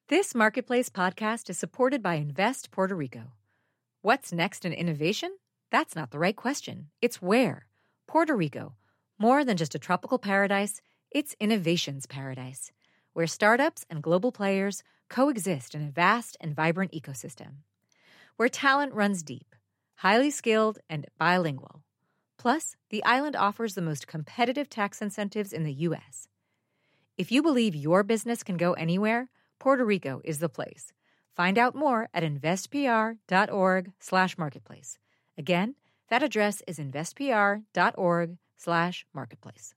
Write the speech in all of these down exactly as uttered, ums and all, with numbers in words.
This Marketplace podcast is supported by Invest Puerto Rico. What's next in innovation? That's not the right question. It's where. Puerto Rico. More than just a tropical paradise, it's innovation's paradise, where startups and global players coexist in a vast and vibrant ecosystem. Where talent runs deep, highly skilled, and bilingual. Plus, the island offers the most competitive tax incentives in the U S. If you believe your business can go anywhere, Puerto Rico is the place. Find out more at investpr.org slash marketplace. Again, that address is investpr.org slash marketplace.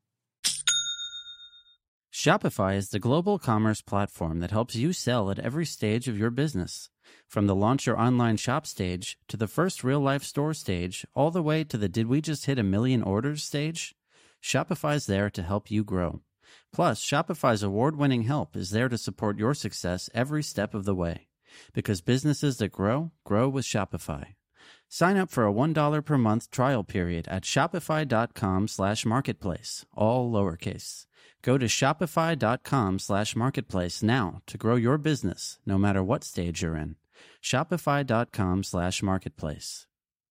Shopify is the global commerce platform that helps you sell at every stage of your business. From the launch your online shop stage to the first real-life store stage, all the way to the did we just hit a million orders stage, Shopify's there to help you grow. Plus, Shopify's award-winning help is there to support your success every step of the way. Because businesses that grow, grow with Shopify. Sign up for a one dollar per month trial period at shopify.com slash marketplace, all lowercase. Go to shopify.com slash marketplace now to grow your business, no matter what stage you're in. Shopify.com slash marketplace.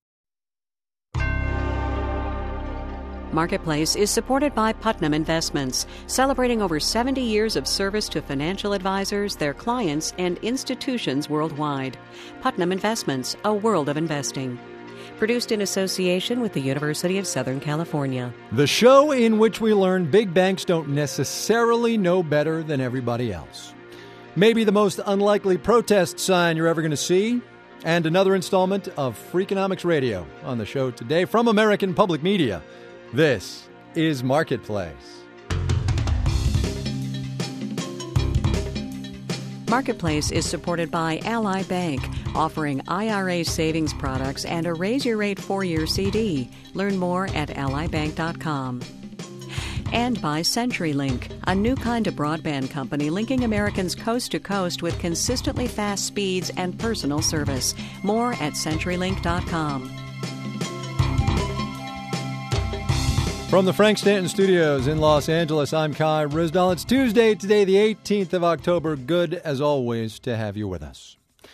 Marketplace is supported by Putnam Investments, celebrating over seventy years of service to financial advisors, their clients, and institutions worldwide. Putnam Investments, a world of investing. Produced in association with the University of Southern California. The show in which we learn big banks don't necessarily know better than everybody else. Maybe the most unlikely protest sign you're ever going to see. And another installment of Freakonomics Radio on the show today from American Public Media. This is Marketplace. Marketplace is supported by Ally Bank, offering I R A savings products and a raise-your-rate four-year C D. Learn more at ally bank dot com. And by CenturyLink, a new kind of broadband company linking Americans coast to coast with consistently fast speeds and personal service. More at century link dot com. From the Frank Stanton Studios in Los Angeles, I'm Kai Ryssdal. It's Tuesday, today the eighteenth of October. Good, as always, to have you with us.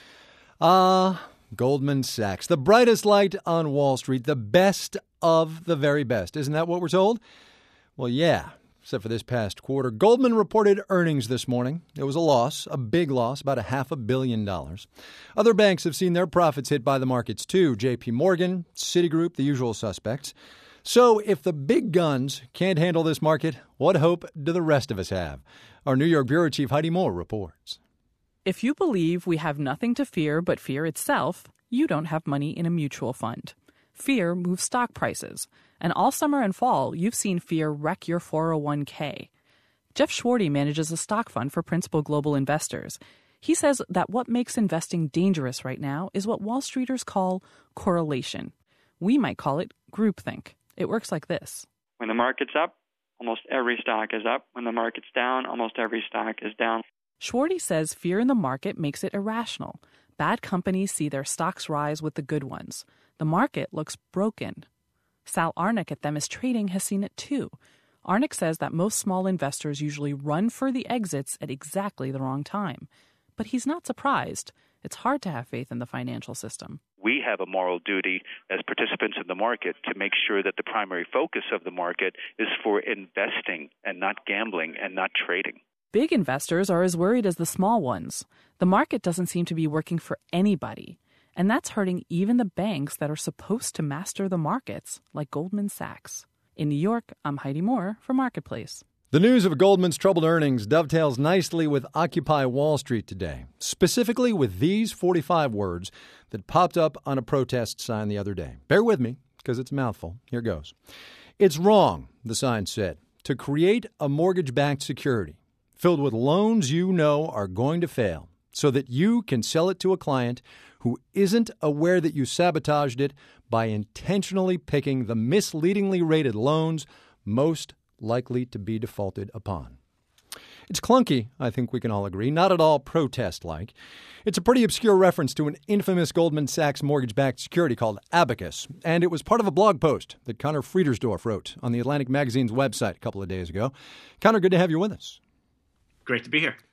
Ah, uh, Goldman Sachs, the brightest light on Wall Street, the best of the very best. Isn't that what we're told? Well, yeah, except for this past quarter. Goldman reported earnings this morning. It was a loss, a big loss, about a half a billion dollars. Other banks have seen their profits hit by the markets too. J P Morgan, Citigroup, the usual suspects. So if the big guns can't handle this market, what hope do the rest of us have? Our New York Bureau Chief Heidi Moore reports. If you believe we have nothing to fear but fear itself, you don't have money in a mutual fund. Fear moves stock prices. And all summer and fall, you've seen fear wreck your four oh one k. Jeff Schwarty manages a stock fund for Principal Global Investors. He says that what makes investing dangerous right now is what Wall Streeters call correlation. We might call it groupthink. It works like this. When the market's up, almost every stock is up. When the market's down, almost every stock is down. Schwarty says fear in the market makes it irrational. Bad companies see their stocks rise with the good ones. The market looks broken. Sal Arnick at Themis Trading has seen it too. Arnick says that most small investors usually run for the exits at exactly the wrong time. But he's not surprised. It's hard to have faith in the financial system. We have a moral duty as participants in the market to make sure that the primary focus of the market is for investing and not gambling and not trading. Big investors are as worried as the small ones. The market doesn't seem to be working for anybody. And that's hurting even the banks that are supposed to master the markets, like Goldman Sachs. In New York, I'm Heidi Moore for Marketplace. The news of Goldman's troubled earnings dovetails nicely with Occupy Wall Street today, specifically with these forty-five words that popped up on a protest sign the other day. Bear with me, because it's a mouthful. Here goes. It's wrong, the sign said, to create a mortgage-backed security filled with loans you know are going to fail so that you can sell it to a client who isn't aware that you sabotaged it by intentionally picking the misleadingly rated loans most likely to be defaulted upon. It's clunky, I think we can all agree, not at all protest-like. It's a pretty obscure reference to an infamous Goldman Sachs mortgage-backed security called Abacus, and it was part of a blog post that Connor Friedersdorf wrote on the Atlantic Magazine's website a couple of days ago. Connor, good to have you with us. Great to be here.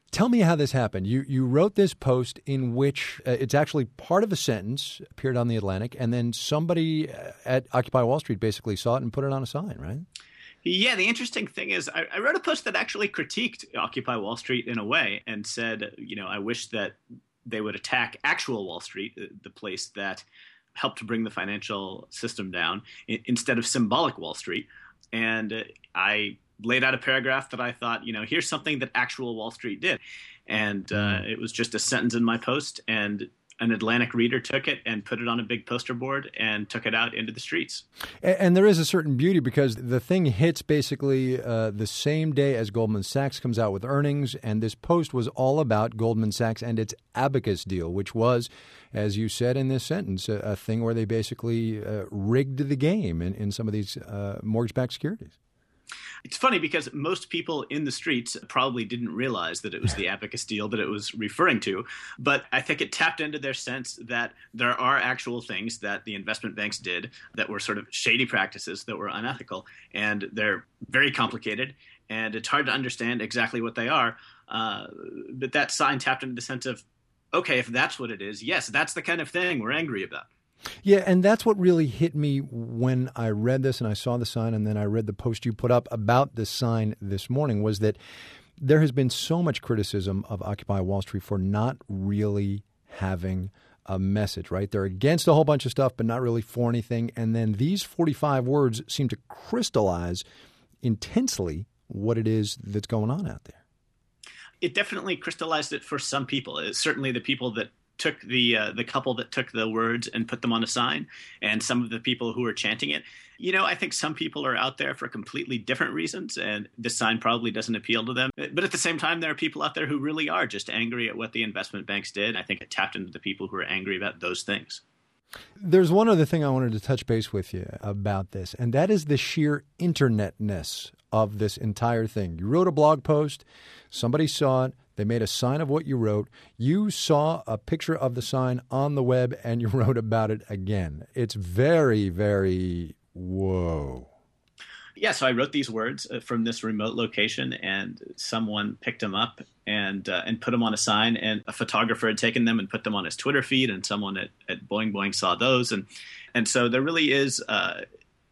Tell me how this happened. You you wrote this post in which uh, it's actually part of a sentence, appeared on The Atlantic, and then somebody at Occupy Wall Street basically saw it and put it on a sign, right? Yeah, the interesting thing is I, I wrote a post that actually critiqued Occupy Wall Street in a way and said, you know, I wish that they would attack actual Wall Street, the place that helped to bring the financial system down, instead of symbolic Wall Street. And uh, I laid out a paragraph that I thought, you know, here's something that actual Wall Street did. And uh, it was just a sentence in my post, and an Atlantic reader took it and put it on a big poster board and took it out into the streets. And, and there is a certain beauty because the thing hits basically uh, the same day as Goldman Sachs comes out with earnings. And this post was all about Goldman Sachs and its Abacus deal, which was, as you said in this sentence, a, a thing where they basically uh, rigged the game in, in some of these uh, mortgage-backed securities. It's funny because most people in the streets probably didn't realize that it was the Abacus deal that it was referring to. But I think it tapped into their sense that there are actual things that the investment banks did that were sort of shady practices that were unethical. And they're very complicated, and it's hard to understand exactly what they are. Uh, but that sign tapped into the sense of, okay, if that's what it is, yes, that's the kind of thing we're angry about. Yeah, and that's what really hit me when I read this and I saw the sign and then I read the post you put up about this sign this morning, was that there has been so much criticism of Occupy Wall Street for not really having a message, right? They're against a whole bunch of stuff, but not really for anything. And then these forty-five words seem to crystallize intensely what it is that's going on out there. It definitely crystallized it for some people. It's certainly the people that took the uh, the couple that took the words and put them on a sign, and some of the people who were chanting it. You know, I think some people are out there for completely different reasons, and this sign probably doesn't appeal to them. But at the same time, there are people out there who really are just angry at what the investment banks did. I think it tapped into the people who are angry about those things. There's one other thing I wanted to touch base with you about this, and that is the sheer internetness of this entire thing. You wrote a blog post, somebody saw it, they made a sign of what you wrote. You saw a picture of the sign on the web, and you wrote about it again. It's very, very whoa. Yeah, so I wrote these words from this remote location, and someone picked them up and uh, and put them on a sign, and a photographer had taken them and put them on his Twitter feed, and someone at, at Boing Boing saw those. And, and so there really is uh,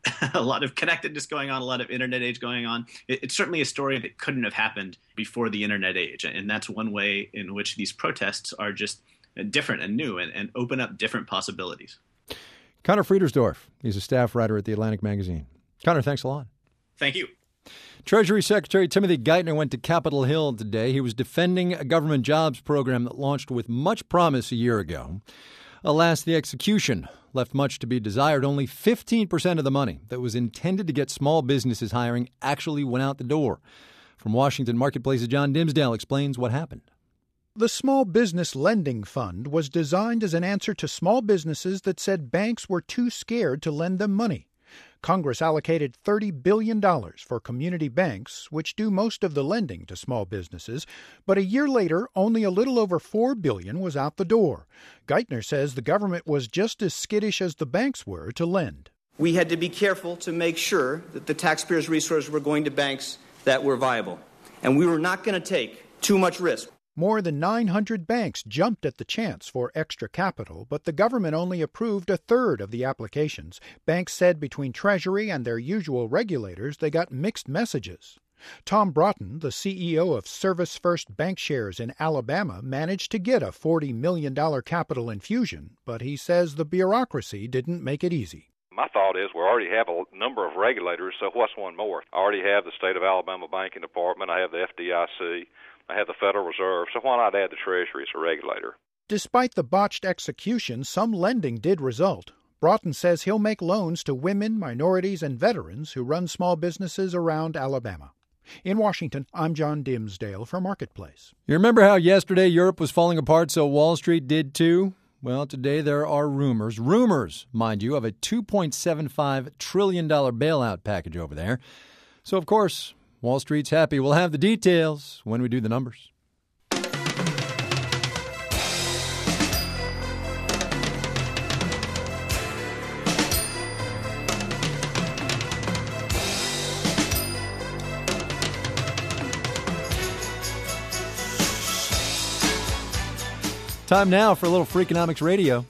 a lot of connectedness going on, a lot of internet age going on. It, it's certainly a story that couldn't have happened before the internet age. And that's one way in which these protests are just different and new and, and open up different possibilities. Conor Friedersdorf, he's a staff writer at The Atlantic Magazine. Conor, thanks a lot. Thank you. Treasury Secretary Timothy Geithner went to Capitol Hill today. He was defending a government jobs program that launched with much promise a year ago. Alas, the execution left much to be desired. Only fifteen percent of the money that was intended to get small businesses hiring actually went out the door. From Washington Marketplace's John Dimsdale explains what happened. The Small Business Lending Fund was designed as an answer to small businesses that said banks were too scared to lend them money. Congress allocated thirty billion dollars for community banks, which do most of the lending to small businesses, but a year later, only a little over four billion dollars was out the door. Geithner says the government was just as skittish as the banks were to lend. We had to be careful to make sure that the taxpayers' resources were going to banks that were viable, and we were not going to take too much risk. More than nine hundred banks jumped at the chance for extra capital, but the government only approved a third of the applications. Banks said between Treasury and their usual regulators, they got mixed messages. Tom Broughton, the C E O of Service First Bankshares in Alabama, managed to get a forty million dollars capital infusion, but he says the bureaucracy didn't make it easy. My thought is we already have a number of regulators, so what's one more? I already have the State of Alabama Banking Department. I have the F D I C. I have the Federal Reserve, so why not add the Treasury as a regulator? Despite the botched execution, some lending did result. Broughton says he'll make loans to women, minorities, and veterans who run small businesses around Alabama. In Washington, I'm John Dimsdale for Marketplace. You remember how yesterday Europe was falling apart, so Wall Street did too? Well, today there are rumors, rumors, mind you, of a two point seven five trillion dollars bailout package over there. So, of course, Wall Street's happy. We'll have the details when we do the numbers. Time now for a little Freakonomics Radio.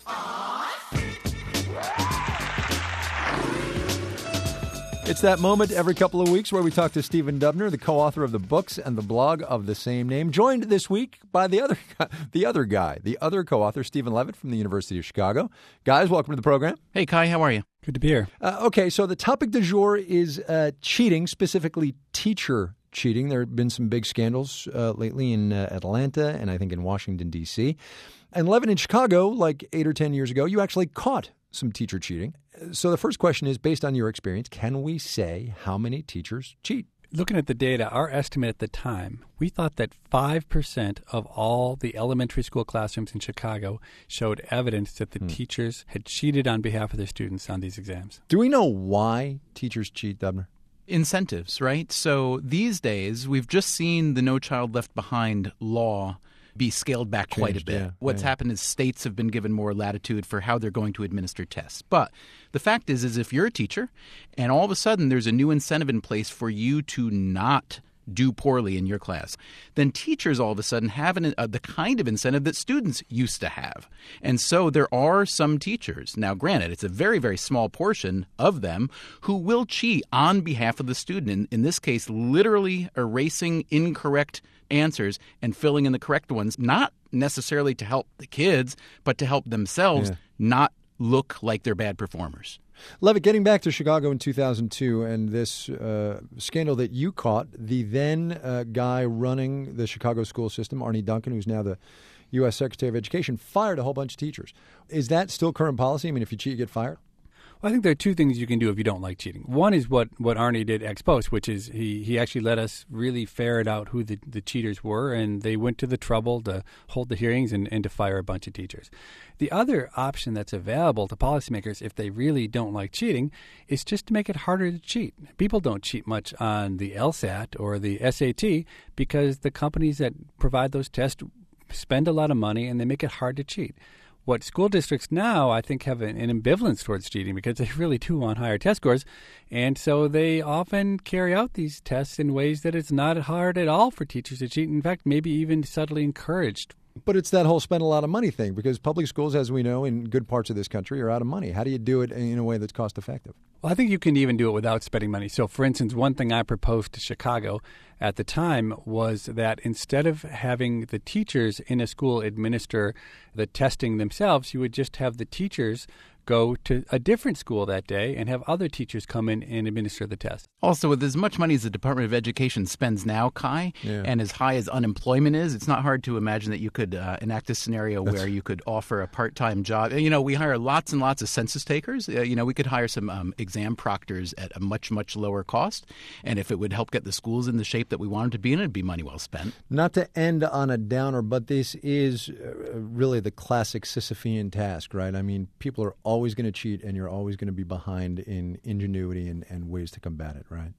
It's that moment every couple of weeks where we talk to Stephen Dubner, the co-author of the books and the blog of the same name, joined this week by the other guy, the other guy, the other co-author, Stephen Levitt from the University of Chicago. Guys, welcome to the program. Hey, Kai, how are you? Good to be here. Uh, okay, so the topic du jour is uh, cheating, specifically teacher cheating. There have been some big scandals uh, lately in uh, Atlanta and I think in Washington, D C And Levitt, in Chicago, like eight or ten years ago, you actually caught some teacher cheating. So the first question is, based on your experience, can we say how many teachers cheat? Looking at the data, our estimate at the time, we thought that five percent of all the elementary school classrooms in Chicago showed evidence that the hmm. teachers had cheated on behalf of their students on these exams. Do we know why teachers cheat, Dubner? Incentives, right? So these days, we've just seen the No Child Left Behind law be scaled back Changed, quite a bit. Yeah, What's yeah. happened is states have been given more latitude for how they're going to administer tests. But the fact is, is if you're a teacher and all of a sudden there's a new incentive in place for you to not do poorly in your class, then teachers all of a sudden have an, uh, the kind of incentive that students used to have. And so there are some teachers, now granted, it's a very, very small portion of them, who will cheat on behalf of the student. In, in this case, literally erasing incorrect answers and filling in the correct ones, not necessarily to help the kids, but to help themselves yeah. not look like they're bad performers. Levitt, getting back to Chicago in two thousand two and this uh, scandal that you caught, the then uh, guy running the Chicago school system, Arne Duncan, who's now the U S Secretary of Education, fired a whole bunch of teachers. Is that still current policy? I mean, if you cheat, you get fired? Well, I think there are two things you can do if you don't like cheating. One is what, what Arne did ex post, which is he, he actually let us really ferret out who the, the cheaters were, and they went to the trouble to hold the hearings and, and to fire a bunch of teachers. The other option that's available to policymakers if they really don't like cheating is just to make it harder to cheat. People don't cheat much on the LSAT or the S A T because the companies that provide those tests spend a lot of money and they make it hard to cheat. What school districts now, I think, have an, an ambivalence towards cheating because they really do want higher test scores. And so they often carry out these tests in ways that it's not hard at all for teachers to cheat. In fact, maybe even subtly encouraged. But it's that whole spend a lot of money thing because public schools, as we know, in good parts of this country are out of money. How do you do it in a way that's cost effective? Well, I think you can even do it without spending money. So, for instance, one thing I proposed to Chicago at the time was that instead of having the teachers in a school administer the testing themselves, you would just have the teachers go to a different school that day and have other teachers come in and administer the test. Also, with as much money as the Department of Education spends now, Kai, yeah. and as high as unemployment is, it's not hard to imagine that you could uh, enact a scenario That's... where you could offer a part-time job. You know, we hire lots and lots of census takers. Uh, you know, we could hire some um, exam proctors at a much, much lower cost. And if it would help get the schools in the shape that we want them to be in, it'd be money well spent. Not to end on a downer, but this is uh, really the classic Sisyphean task, right? I mean, people are always always going to cheat and you're always going to be behind in ingenuity and, and ways to combat it, right?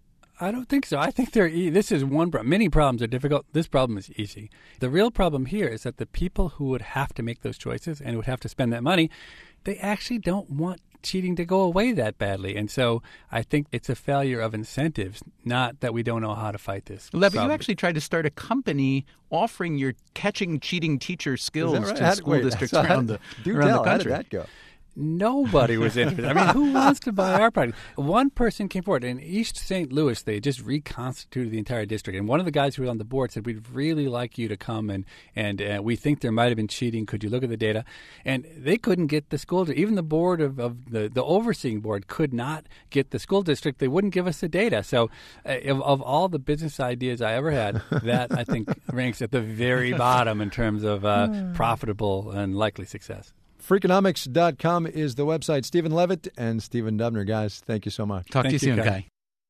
I don't think so. I think there. This is one problem. Many problems are difficult. This problem is easy. The real problem here is that the people who would have to make those choices and would have to spend that money, they actually don't want cheating to go away that badly. And so I think it's a failure of incentives, not that we don't know how to fight this. Levitt, you actually tried to start a company offering your catching cheating teacher skills right? to how, school wait, districts so around, how, the, do around tell, the country. How did that go? Nobody was interested. I mean, who wants to buy our product? One person came forward. In East Saint Louis, they just reconstituted the entire district. And one of the guys who was on the board said, we'd really like you to come, and, and uh, we think there might have been cheating. Could you look at the data? And they couldn't get the school district. Even the board of, of the, the overseeing board could not get the school district. They wouldn't give us the data. So uh, of, of all the business ideas I ever had, that, I think, ranks at the very bottom in terms of uh, profitable and likely success. Freakonomics dot com is the website. Stephen Levitt and Stephen Dubner. Guys, thank you so much. Talk thank to you, you soon, Kai.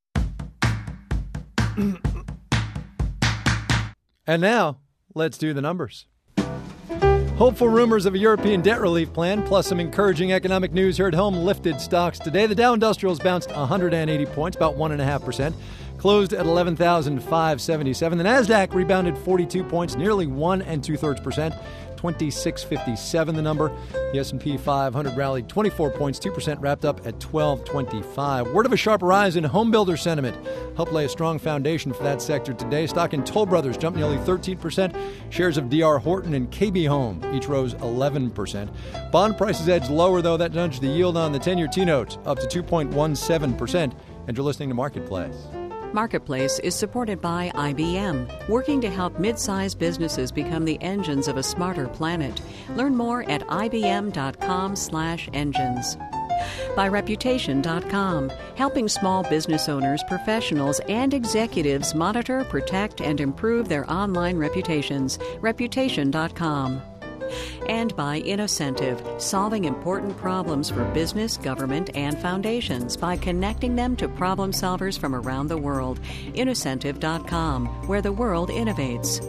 And now, let's do the numbers. Hopeful rumors of a European debt relief plan, plus some encouraging economic news here at home, lifted stocks today. The Dow Industrials bounced one hundred eighty points, about one point five percent. closed at eleven thousand five hundred seventy-seven. The NASDAQ rebounded forty-two points, nearly one and two-thirds percent. twenty-six fifty-seven the number. The S and P five hundred rallied twenty-four points, two percent, wrapped up at twelve twenty-five. Word of a sharp rise in home builder sentiment helped lay a strong foundation for that sector today. Stock in Toll Brothers jumped nearly thirteen percent. Shares of D R Horton and K B Home each rose eleven percent. Bond prices edged lower, though. That nudged the yield on the ten-year T-note up to two point one seven percent. And you're listening to Marketplace. Marketplace is supported by I B M, working to help mid-sized businesses become the engines of a smarter planet. Learn more at ibm.com slash engines. By Reputation dot com, helping small business owners, professionals, and executives monitor, protect, and improve their online reputations. Reputation dot com. And by Innocentive, solving important problems for business, government, and foundations by connecting them to problem solvers from around the world. Innocentive dot com, where the world innovates.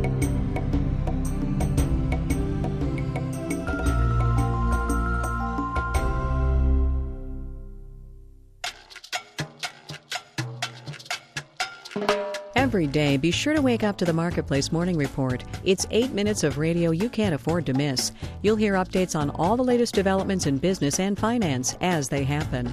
Every day, be sure to wake up to the Marketplace Morning Report. It's eight minutes of radio you can't afford to miss. You'll hear updates on all the latest developments in business and finance as they happen.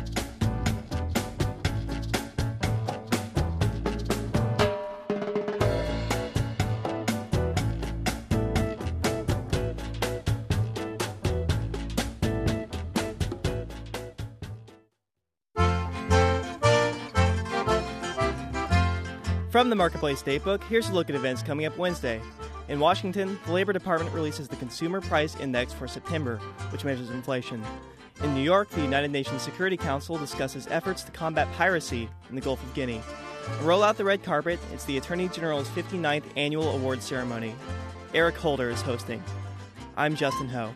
From the Marketplace Datebook, here's a look at events coming up Wednesday. In Washington, the Labor Department releases the Consumer Price Index for September, which measures inflation. In New York, the United Nations Security Council discusses efforts to combat piracy in the Gulf of Guinea. Roll out the red carpet, it's the Attorney General's fifty-ninth annual awards ceremony. Eric Holder is hosting. I'm Justin Ho.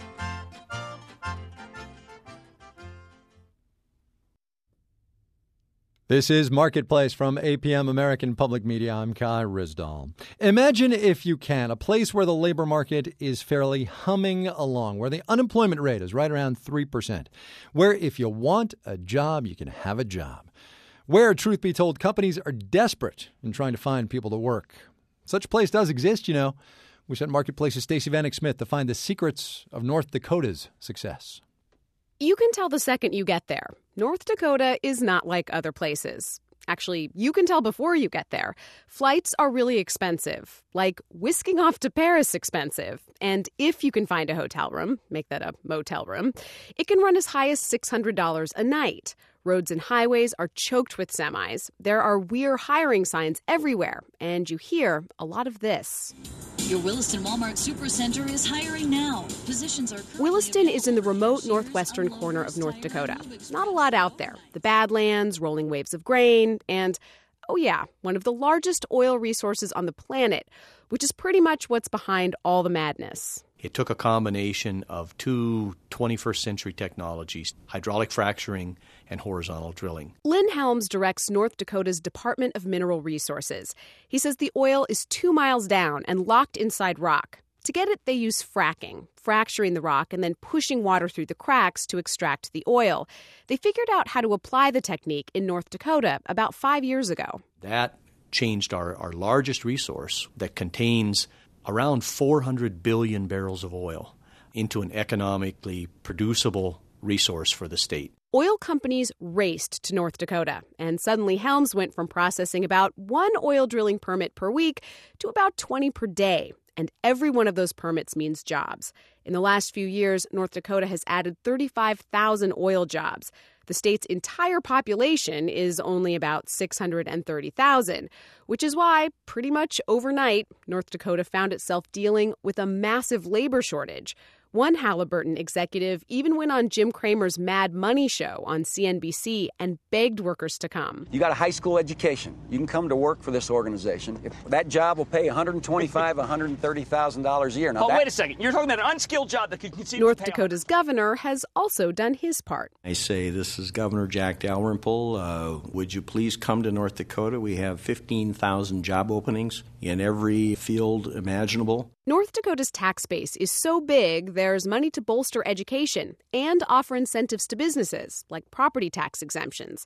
This is Marketplace from A P M American Public Media. I'm Kai Rizdal. Imagine, if you can, a place where the labor market is fairly humming along, where the unemployment rate is right around three percent, where if you want a job, you can have a job, where, truth be told, companies are desperate in trying to find people to work. Such a place does exist, you know. We sent Marketplace's Stacey Vanek Smith to find the secrets of North Dakota's success. You can tell the second you get there. North Dakota is not like other places. Actually, you can tell before you get there. Flights are really expensive, like whisking off to Paris expensive. And if you can find a hotel room, make that a motel room, it can run as high as six hundred dollars a night. Roads and highways are choked with semis. There are We're hiring signs everywhere. And you hear a lot of this. Your Williston Walmart Supercenter is hiring now. Positions are Williston is in the remote northwestern corner of North Dakota. Not a lot out there. The Badlands, rolling waves of grain, and, oh yeah, one of the largest oil resources on the planet, which is pretty much what's behind all the madness. It took a combination of two twenty-first century technologies, hydraulic fracturing and horizontal drilling. Lynn Helms directs North Dakota's Department of Mineral Resources. He says the oil is two miles down and locked inside rock. To get it, they use fracking, fracturing the rock and then pushing water through the cracks to extract the oil. They figured out how to apply the technique in North Dakota about five years ago. That changed our, our largest resource that contains around four hundred billion barrels of oil into an economically producible resource for the state. Oil companies raced to North Dakota, and suddenly Helms went from processing about one oil drilling permit per week to about twenty per day. And every one of those permits means jobs. In the last few years, North Dakota has added thirty-five thousand oil jobs. The state's entire population is only about six hundred thirty thousand, which is why, pretty much overnight, North Dakota found itself dealing with a massive labor shortage. One Halliburton executive even went on Jim Cramer's Mad Money show on C N B C and begged workers to come. You got a high school education. You can come to work for this organization. If that job will pay one hundred twenty-five thousand dollars, one hundred thirty thousand dollars a year. Now oh, that... wait a second. You're talking about an unskilled job that could conceive North Dakota's governor has also done his part. I say, this is Governor Jack Dalrymple. Uh, would you please come to North Dakota? We have fifteen thousand job openings in every field imaginable. North Dakota's tax base is so big, there's money to bolster education and offer incentives to businesses, like property tax exemptions.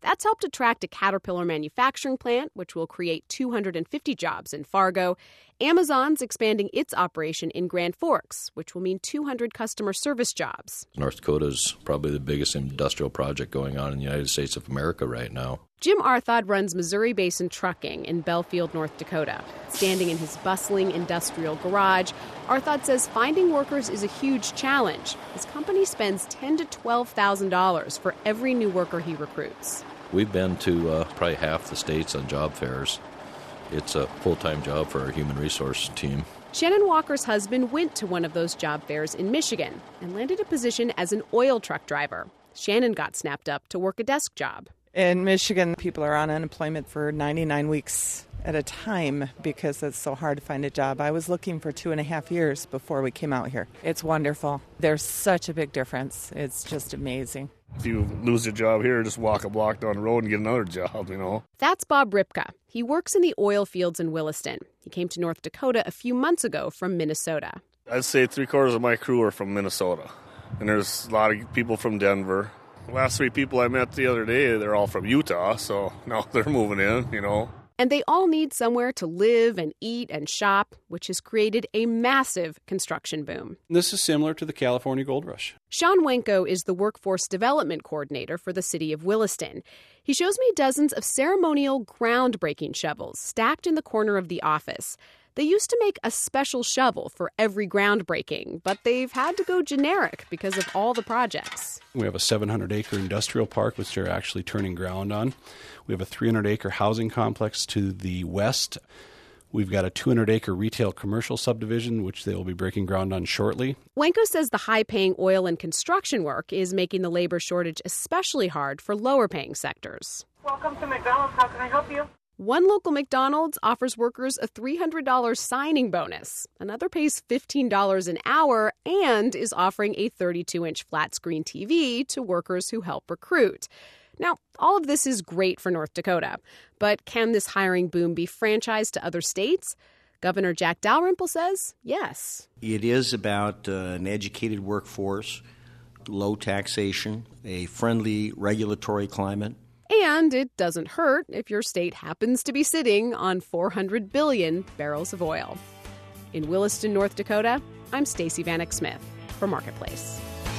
That's helped attract a Caterpillar manufacturing plant, which will create two hundred fifty jobs in Fargo. Amazon's expanding its operation in Grand Forks, which will mean two hundred customer service jobs. North Dakota is probably the biggest industrial project going on in the United States of America right now. Jim Arthod runs Missouri Basin Trucking in Belfield, North Dakota. Standing in his bustling industrial garage, Arthod says finding workers is a huge challenge. His company spends ten thousand to twelve thousand dollars for every new worker he recruits. We've been to uh, probably half the states on job fairs. It's a full-time job for our human resource team. Shannon Walker's husband went to one of those job fairs in Michigan and landed a position as an oil truck driver. Shannon got snapped up to work a desk job. In Michigan, people are on unemployment for ninety-nine weeks at a time because it's so hard to find a job. I was looking for two and a half years before we came out here. It's wonderful. There's such a big difference. It's just amazing. If you lose your job here, just walk a block down the road and get another job, you know. That's Bob Ripka. He works in the oil fields in Williston. He came to North Dakota a few months ago from Minnesota. I'd say three quarters of my crew are from Minnesota. And there's a lot of people from Denver. The last three people I met the other day, they're all from Utah, so now they're moving in, you know. And they all need somewhere to live and eat and shop, which has created a massive construction boom. This is similar to the California Gold Rush. Sean Wenko is the workforce development coordinator for the city of Williston. He shows me dozens of ceremonial groundbreaking shovels stacked in the corner of the office. They used to make a special shovel for every groundbreaking, but they've had to go generic because of all the projects. We have a seven hundred acre industrial park, which they're actually turning ground on. We have a three hundred acre housing complex to the west. We've got a two hundred acre retail commercial subdivision, which they will be breaking ground on shortly. Wenko says the high-paying oil and construction work is making the labor shortage especially hard for lower-paying sectors. Welcome to McDonald's. How can I help you? One local McDonald's offers workers a three hundred dollars signing bonus. Another pays fifteen dollars an hour and is offering a thirty-two inch flat-screen T V to workers who help recruit. Now, all of this is great for North Dakota, but can this hiring boom be franchised to other states? Governor Jack Dalrymple says yes. It is about uh, an educated workforce, low taxation, a friendly regulatory climate. And it doesn't hurt if your state happens to be sitting on four hundred billion barrels of oil. In Williston, North Dakota, I'm Stacey Vanek Smith for Marketplace.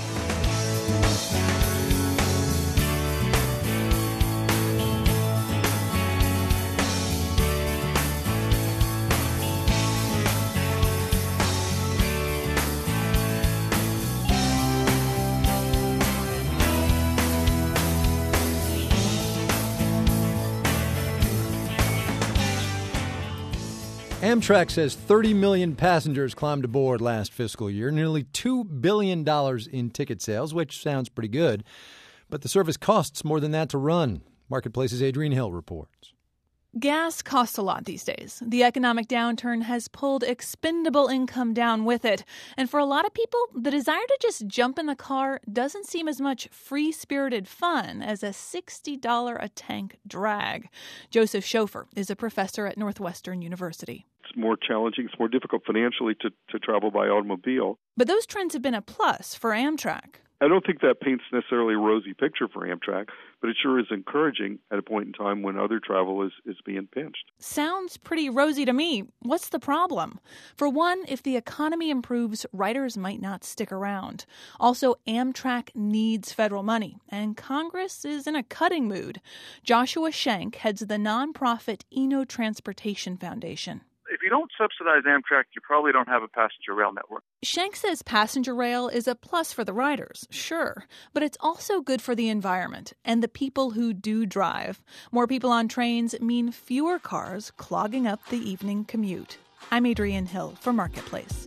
Amtrak says thirty million passengers climbed aboard last fiscal year, nearly two billion dollars in ticket sales, which sounds pretty good. But the service costs more than that to run. Marketplace's Adrienne Hill reports. Gas costs a lot these days. The economic downturn has pulled expendable income down with it. And for a lot of people, the desire to just jump in the car doesn't seem as much free-spirited fun as a sixty dollars a tank drag. Joseph Schofer is a professor at Northwestern University. It's more challenging, it's more difficult financially to, to travel by automobile. But those trends have been a plus for Amtrak. I don't think that paints necessarily a rosy picture for Amtrak, but it sure is encouraging at a point in time when other travel is, is being pinched. Sounds pretty rosy to me. What's the problem? For one, if the economy improves, riders might not stick around. Also, Amtrak needs federal money, and Congress is in a cutting mood. Joshua Shank heads the nonprofit Eno Transportation Foundation. If you don't subsidize Amtrak, you probably don't have a passenger rail network. Shank says passenger rail is a plus for the riders, sure, but it's also good for the environment and the people who do drive. More people on trains mean fewer cars clogging up the evening commute. I'm Adrienne Hill for Marketplace.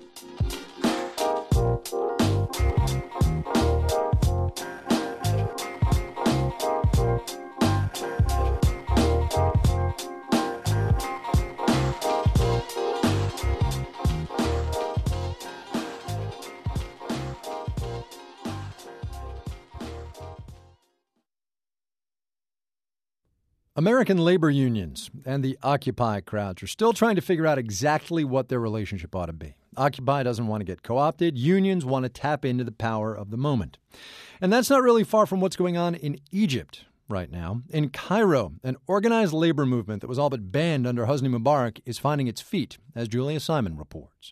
American labor unions and the Occupy crowds are still trying to figure out exactly what their relationship ought to be. Occupy doesn't want to get co-opted. Unions want to tap into the power of the moment. And that's not really far from what's going on in Egypt. right now. In Cairo, an organized labor movement that was all but banned under Hosni Mubarak is finding its feet, as Julia Simon reports.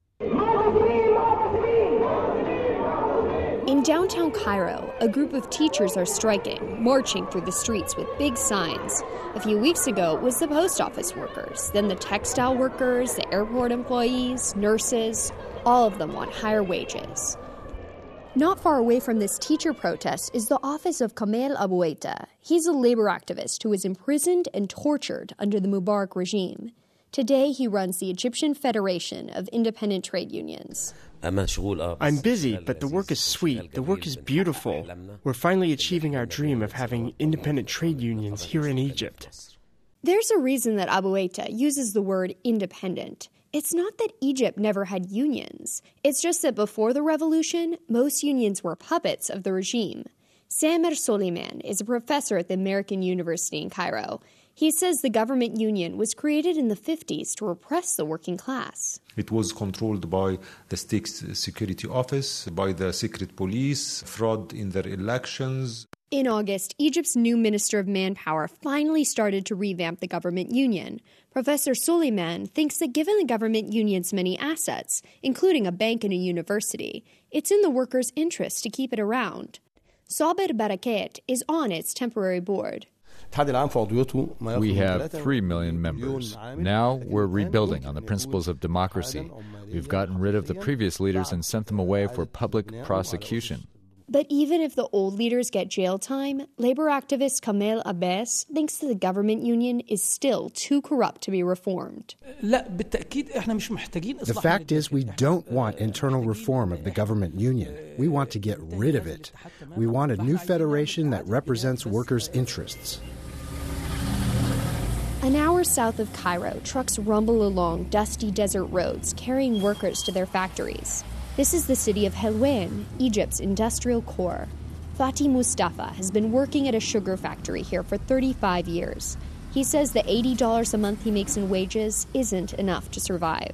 In downtown Cairo, a group of teachers are striking, marching through the streets with big signs. A few weeks ago, it was the post office workers, then the textile workers, the airport employees, nurses. All of them want higher wages. Not far away from this teacher protest is the office of Kamel Aboueita. He's a labor activist who was imprisoned and tortured under the Mubarak regime. Today, he runs the Egyptian Federation of Independent Trade Unions. I'm busy, but the work is sweet. The work is beautiful. We're finally achieving our dream of having independent trade unions here in Egypt. There's a reason that Aboueita uses the word independent. It's not that Egypt never had unions. It's just that before the revolution, most unions were puppets of the regime. Samer Soliman is a professor at the American University in Cairo. He says the government union was created in the fifties to repress the working class. It was controlled by the state security office, by the secret police, fraud in their elections. In August, Egypt's new Minister of Manpower finally started to revamp the government union. Professor Soliman thinks that given the government union's many assets, including a bank and a university, it's in the workers' interest to keep it around. Saber Barakat is on its temporary board. We have three million members. Now we're rebuilding on the principles of democracy. We've gotten rid of the previous leaders and sent them away for public prosecution. But even if the old leaders get jail time, labor activist Kamel Abbas thinks that the government union is still too corrupt to be reformed. The fact is, we don't want internal reform of the government union. We want to get rid of it. We want a new federation that represents workers' interests. An hour south of Cairo, trucks rumble along dusty desert roads, carrying workers to their factories. This is the city of Helwan, Egypt's industrial core. Fatih Mustafa has been working at a sugar factory here for thirty-five years. He says the eighty dollars a month he makes in wages isn't enough to survive.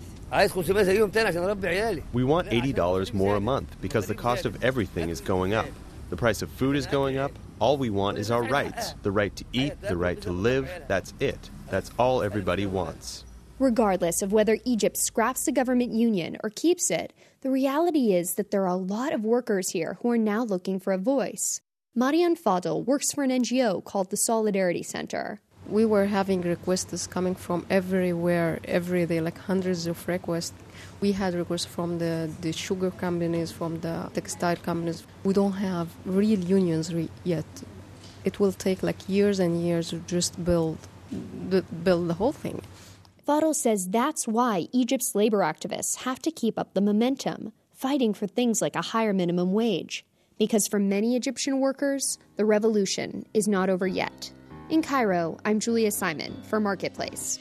We want eighty dollars more a month because the cost of everything is going up. The price of food is going up. All we want is our rights. The right to eat, the right to live, that's it. That's all everybody wants. Regardless of whether Egypt scraps the government union or keeps it, the reality is that there are a lot of workers here who are now looking for a voice. Marian Fadel works for an N G O called the Solidarity Center. We were having requests coming from everywhere, every day, like hundreds of requests. We had requests from the, the sugar companies, from the textile companies. We don't have real unions re- yet. It will take like years and years to just build the, build the whole thing. Fadel says that's why Egypt's labor activists have to keep up the momentum, fighting for things like a higher minimum wage. Because for many Egyptian workers, the revolution is not over yet. In Cairo, I'm Julia Simon for Marketplace.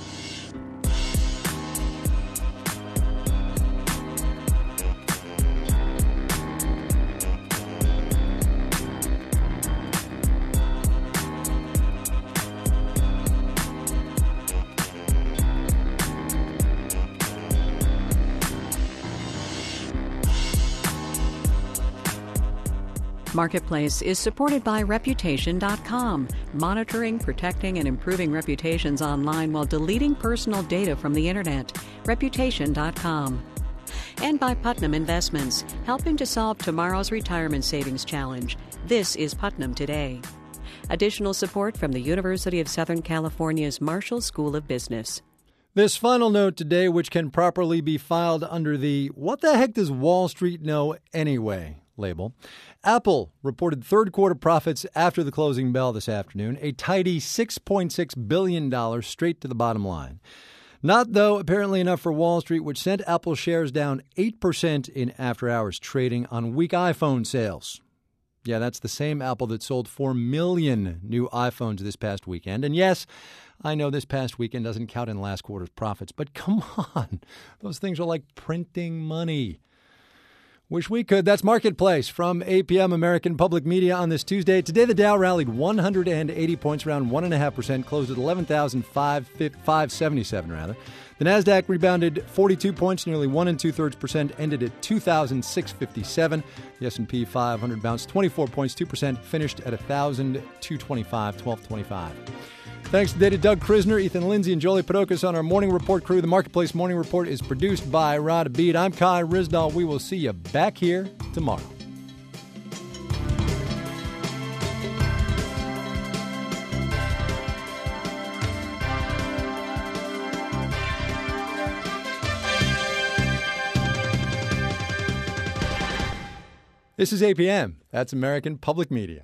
Marketplace is supported by Reputation dot com, monitoring, protecting, and improving reputations online while deleting personal data from the Internet. Reputation dot com. And by Putnam Investments, helping to solve tomorrow's retirement savings challenge. This is Putnam Today. Additional support from the University of Southern California's Marshall School of Business. This final note today, which can properly be filed under the "What the heck does Wall Street know anyway?" label. Apple reported third quarter profits after the closing bell this afternoon, a tidy six point six billion dollars straight to the bottom line. Not, though, apparently enough for Wall Street, which sent Apple shares down eight percent in after-hours trading on weak iPhone sales. Yeah, that's the same Apple that sold four million new iPhones this past weekend. And yes, I know this past weekend doesn't count in last quarter's profits, but come on, those things are like printing money. Wish we could. That's Marketplace from eight p.m. American Public Media on this Tuesday. Today, the Dow rallied one hundred eighty points, around one point five percent, closed at eleven thousand five hundred seventy-seven, rather. The NASDAQ rebounded forty-two points, nearly one and two-thirds percent, ended at two thousand six hundred fifty-seven. The S and P five hundred bounced twenty-four points, two percent, finished at one thousand two hundred twenty-five, twelve twenty-five. Thanks today to Doug Krisner, Ethan Lindsay, and Jolie Podokis on our Morning Report crew. The Marketplace Morning Report is produced by Rod Abid. I'm Kai Ryssdal. We will see you back here tomorrow. This is A P M. That's American Public Media.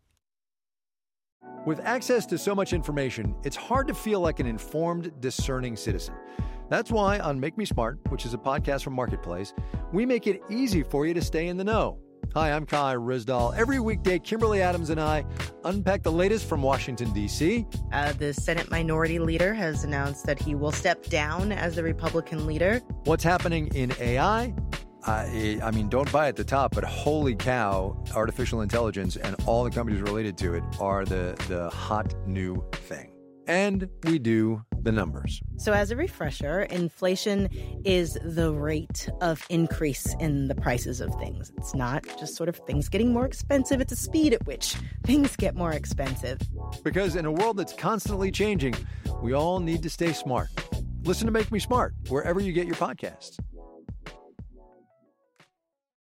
With access to so much information, it's hard to feel like an informed, discerning citizen. That's why on Make Me Smart, which is a podcast from Marketplace, we make it easy for you to stay in the know. Hi, I'm Kai Ryssdal. Every weekday, Kimberly Adams and I unpack the latest from Washington, D C Uh, the Senate Minority Leader has announced that he will step down as the Republican leader. What's happening in A I? I, I mean, don't buy at the top, but holy cow, artificial intelligence and all the companies related to it are the, the hot new thing. And we do the numbers. So as a refresher, inflation is the rate of increase in the prices of things. It's not just sort of things getting more expensive. It's a speed at which things get more expensive. Because in a world that's constantly changing, we all need to stay smart. Listen to Make Me Smart wherever you get your podcasts.